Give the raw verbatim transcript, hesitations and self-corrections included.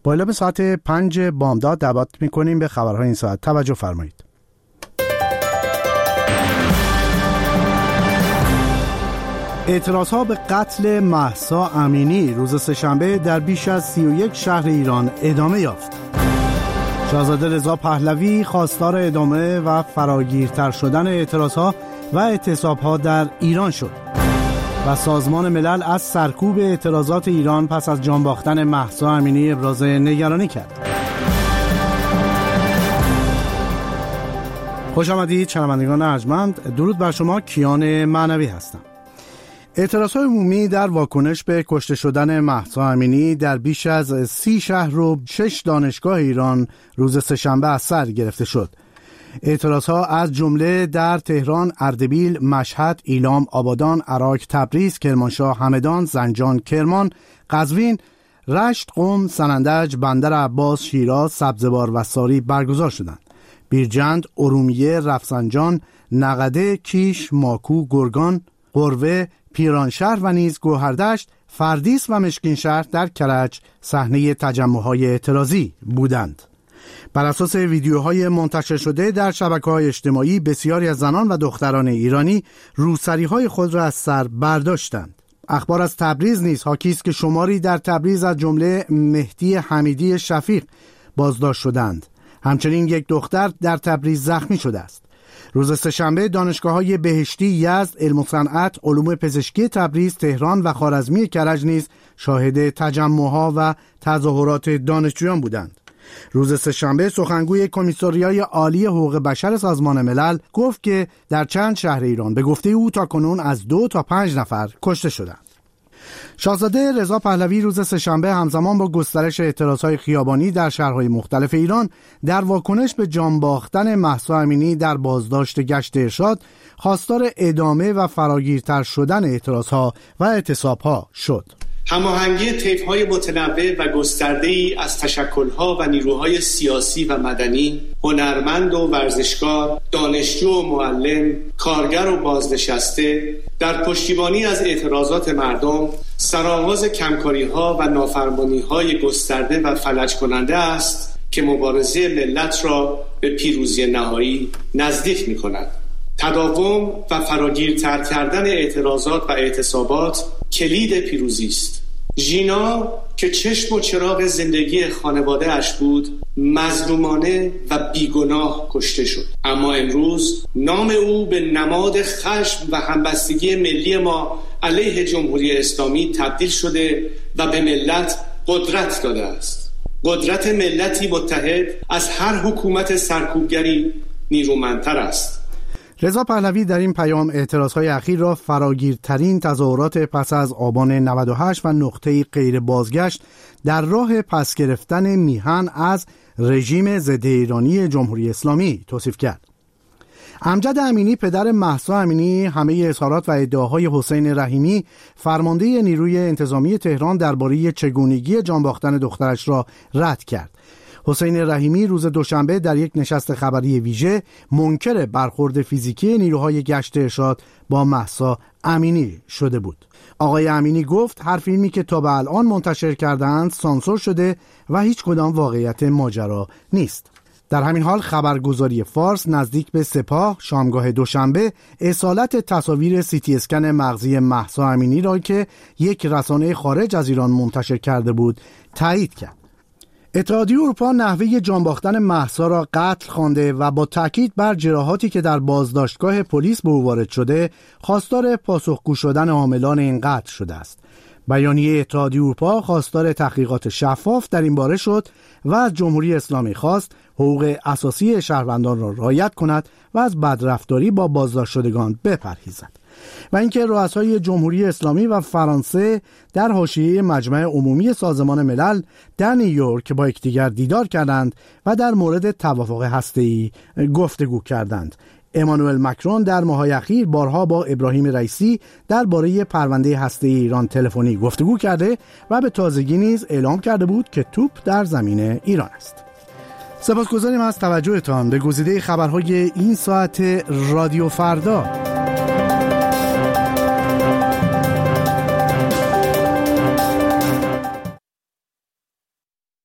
با اعلام ساعت پنج بامداد دعوت میکنیم به خبرهای این ساعت. توجه فرمایید. اعتراضها به قتل مهسا امینی روز سه‌شنبه در بیش از سی و یک شهر ایران ادامه یافت. شاهزاده رضا پهلوی خواستار ادامه و فراگیرتر شدن اعتراضها و اعتصابها در ایران شد و سازمان ملل از سرکوب اعتراضات ایران پس از جان باختن مهسا امینی ابراز نگرانی کرد. خوش آمدید شنوندگان ارجمند، درود بر شما. کیان معنوی هستم. اعتراضهای عمومی در واکنش به کشته شدن مهسا امینی در بیش از سی شهر و شش دانشگاه ایران روز سه‌شنبه از سر گرفته شد. اعتراضها از جمله در تهران، اردبیل، مشهد، ایلام، آبادان، عراق، تبریز، کرمانشاه، همدان، زنجان، کرمان، قزوین، رشت، قم، سنندج، بندر عباس، شیراز، سبزوار و ساری برگزار شدند. بیرجند، ارومیه، رفسنجان، نقده، کیش، ماکو، گرگان، قروه، پیرانشهر و نیز گوهردشت، فردیس و مشکین شهر در کرج صحنه تجمع‌های اعتراضی بودند. بر اساس ویدیوهای منتشر شده در شبکه‌های اجتماعی، بسیاری از زنان و دختران ایرانی روسری‌های خود را از سر برداشتند. اخبار از تبریز نیز حاکی است که شماری در تبریز از جمله مهدی حمیدی شفیق بازداشت شدند. همچنین یک دختر در تبریز زخمی شده است. روز سه‌شنبه دانشگاه‌های بهشتی، یزد، علم و صنعت، علوم پزشکی تبریز، تهران و خوارزمی کرج نیز شاهد تجمع‌ها و تظاهرات دانشجویان بودند. روز سه‌شنبه سخنگوی کمیسریای عالی حقوق بشر سازمان ملل گفت که در چند شهر ایران به گفته او تاکنون از دو تا پنج نفر کشته شدند. شاهزاده رضا پهلوی روز سه‌شنبه همزمان با گسترش اعتراضهای خیابانی در شهرهای مختلف ایران در واکنش به جان باختن مهسا امینی در بازداشت گشت ارشاد خواستار ادامه و فراگیرتر شدن اعتراضها و اعتصابها شد. هماهنگی طیف‌های متنوع و گسترده‌ای از تشکل‌ها و نیروهای سیاسی و مدنی، هنرمند و ورزشکار، دانشجو و معلم، کارگر و بازنشسته در پشتیبانی از اعتراضات مردم سرآغاز کمکاری‌ها و نافرمانی‌های گسترده و فلج کننده است که مبارزه ملت را به پیروزی نهایی نزدیک می‌کند. تداوم و فراگیرتر کردن اعتراضات و اعتصابات کلید پیروزی است. ژینا که چشم و چراغ زندگی خانواده اش بود، مظلومانه و بیگناه کشته شد. اما امروز نام او به نماد خشم و همبستگی ملی ما علیه جمهوری اسلامی تبدیل شده و به ملت قدرت داده است. قدرت ملتی متحد از هر حکومت سرکوبگری نیرومندتر است. رضا پهلوی در این پیام اعتراضهای اخیر را فراگیرترین تظاهرات پس از آبان نود و هشت و نقطه غیر بازگشت در راه پس گرفتن میهن از رژیم ضد ایرانی جمهوری اسلامی توصیف کرد. امجد امینی پدر مهسا امینی همه اظهارات و ادعاهای حسین رحیمی فرمانده نیروی انتظامی تهران درباره چگونگی جان باختن دخترش را رد کرد. حسین رحیمی روز دوشنبه در یک نشست خبری ویژه منکر برخورد فیزیکی نیروهای گشت ارشاد با مهسا امینی شده بود. آقای امینی گفت هر فیلمی که تا به الان منتشر کردند سانسور شده و هیچ کدام واقعیت ماجرا نیست. در همین حال خبرگزاری فارس نزدیک به سپاه شامگاه دوشنبه اصالت تصاویر سی تی اسکن مغزی مهسا امینی را که یک رسانه خارج از ایران منتشر کرده بود تایید کرد. اتحادیه اروپا نحوه جان باختن مهسا را قتل خوانده و با تاکید بر جراحاتی که در بازداشتگاه پلیس به او وارد شده خواستار پاسخگو شدن عاملان این قتل شده است. بیانیه اتحادیه اروپا خواستار تحقیقات شفاف در این باره شد و از جمهوری اسلامی خواست حقوق اساسی شهروندان را رعایت کند و از بدرفتاری با بازداشت شدگان بپرهیزد. و اینکه رؤسای جمهوری اسلامی و فرانسه در حاشیه مجمع عمومی سازمان ملل در نیویورک با یکدیگر دیدار کردند و در مورد توافق هسته‌ای گفتگو کردند. امانوئل مکرون در ماه‌های اخیر بارها با ابراهیم رئیسی درباره پرونده هسته‌ای ایران تلفنی گفتگو کرده و به تازگی نیز اعلام کرده بود که توپ در زمین ایران است. سپاسگزاریم از توجهتان به گزیده خبرهای این ساعت رادیو فردا.